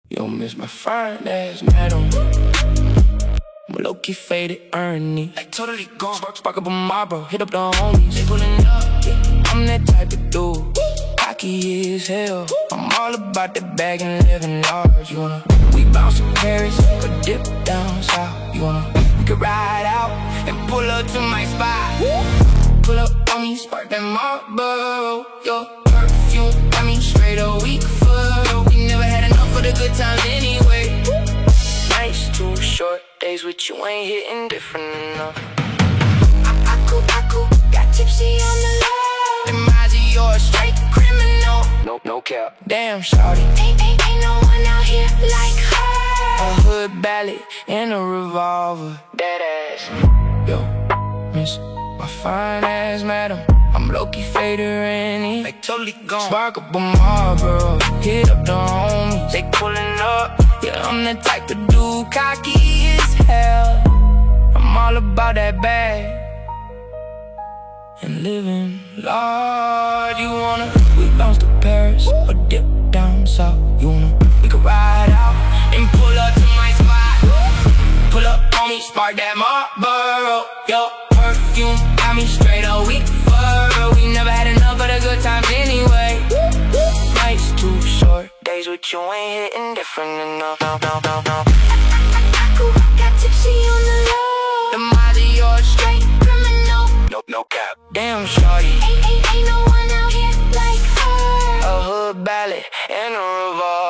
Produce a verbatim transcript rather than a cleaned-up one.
You don't miss my fine ass, madam. I'm a low-key faded Ernie, like totally gone. Spark, spark up a Marlboro, hit up the homies. They pullin' up, yeah. I'm that type of dude, cocky as hell. I'm all about the bag and living large. You wanna, we bounce to Paris or dip down south. You wanna, we could ride out and pull up to my spot. Pull up on me, spark that Marlboro. Your perfume got me straight a week for we never had enough of the good times anyway. Nights too short, days with you ain't hitting different enough. I, I cool, I cool, got tipsy on the low. Them eyes of yours, straight criminal. No, no cap. Damn, shawty, ain't, ain't, ain't no one out here like her. A hood ballad and a revolver. That ass. Yo, miss my fine ass, madam. I'm low-key faded Rennie, like totally gone. Spark up a Marlboro, hit up the homies. They pullin' up, yeah, I'm the type of dude, cocky as hell. I'm all about that bag and living large. You wanna, we bounce to Paris or dip down south. You wanna, we could ride out and pull up to my spot. Pull up on me, spark that Marlboro. Yo, perfume got me straight a week for we never had enough of the good times anyway. Nights too short, days with you ain't hitting different enough. No, no, no, no. I cool, got tipsy on the low. The eyes of yours, straight criminal. No, no cap. Damn, shawty, ain't, ain't, ain't no one out here like her. A hood ballad and a revolver.